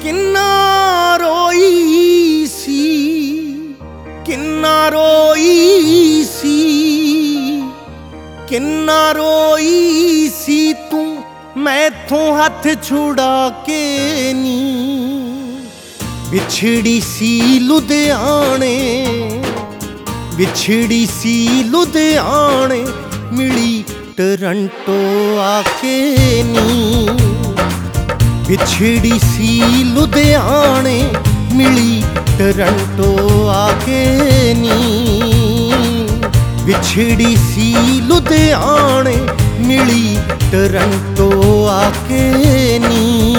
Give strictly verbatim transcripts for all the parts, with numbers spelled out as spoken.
किन्ना रोई सी किन्ना रोई सी किन्ना रोई सी तू मैथों हथ छुड़ा के नी। बिछड़ी सी लुधियाने बिछड़ी सी लुधियाने मिली टोरंटो आके नी। बिछड़ी सी लुधियाने मिली टोरंटो आके नी। बिछड़ी सी लुधियाने मिली टोरंटो आके नी।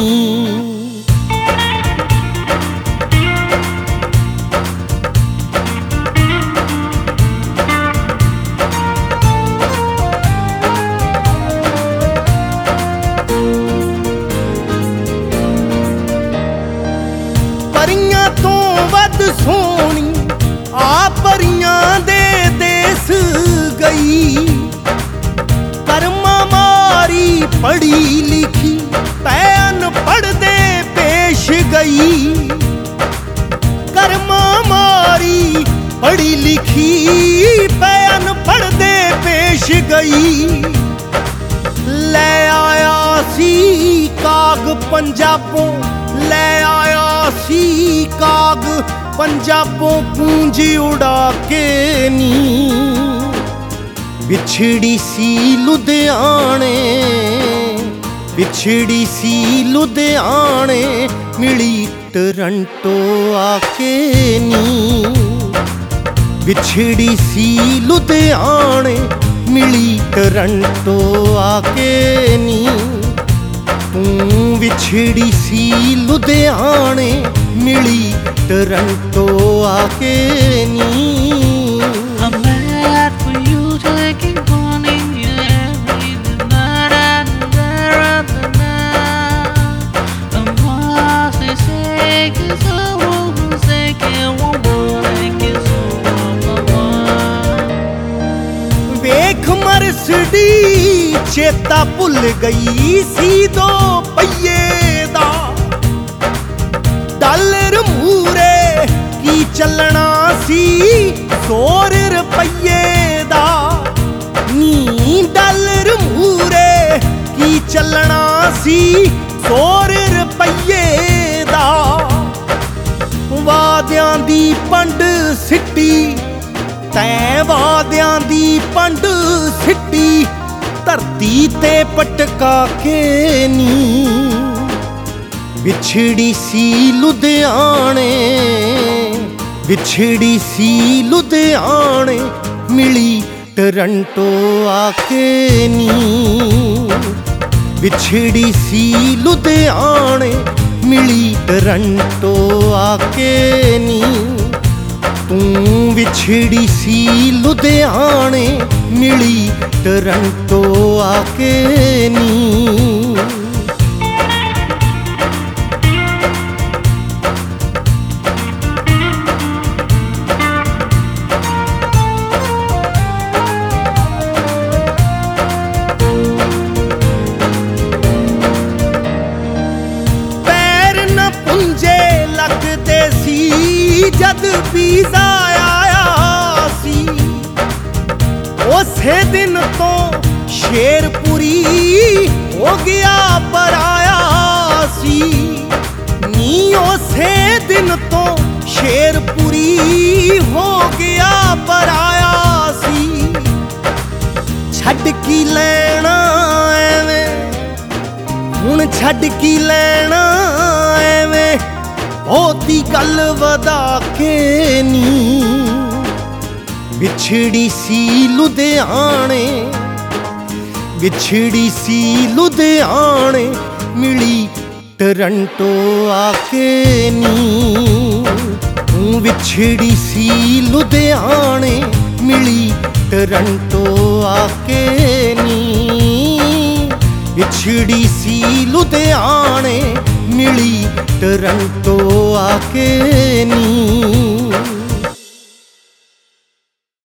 परियां तो वध सोहनी आ परियां दे देस गई। कर्मा मारी पढ़ी लिखी पैन पढ़ दे पेश गई। कर्मा मारी पढ़ी लिखी पैन पढ़ दे पेश गई। ले आया सी काग पंजाबों ले आया सी काग पंजाबों पूंजी उड़ा के नी। बिछड़ी सी लुधियाने बिछड़ी सी लुधियाने मिली टोरंटो आके नी। बिछड़ी सी लुधियाने मिली टोरंटो आके नी। तू बिछड़ी सी लुधियाने मिली टोरंटो आके नी। I'm mad for you to keep wanting you every night and day of the night. I'm lost and sick and so sick and one boy is so one. वेख Mercedes चेता भुल गई सी दो पहिए दा। डॉलर मूरे की चलना सी सौ रुपये दा। नी डॉलर मूरे की चलना सी सौ रुपये दा। वादियां दी पंड सिट्टी तैं वादियां दी पंड सिट्टी धरती ते पटका के नी। बिछड़ी सी लुधियाने बिछड़ी सी लुधियाने मिली टोरंटो आके नी। बिछड़ी सी लुधियाने मिली टोरंटो आके नी। तू बिछड़ी सी लुधियाने मिली टोरंटो आके नी। पैर न पुंजे लगदे सी जद वीज़ा आया सी। उसे दिन तो शेरपुरी हो गया पराया सी। नी उसे दिन तो शेरपुरी हो गया पराया सी। छड्ड की लैना एवें हुण छड्ड की लैना एवें बहुती गल वधा के नी। बिछड़ी सी लुधियाने बिछड़ी सी लुधियाने मिली टोरंटो आके नी। तू बिछड़ी सी लुधियाने मिली टोरंटो आके नी। बिछड़ी सी लुधियाने मिली टोरंटो आके नी।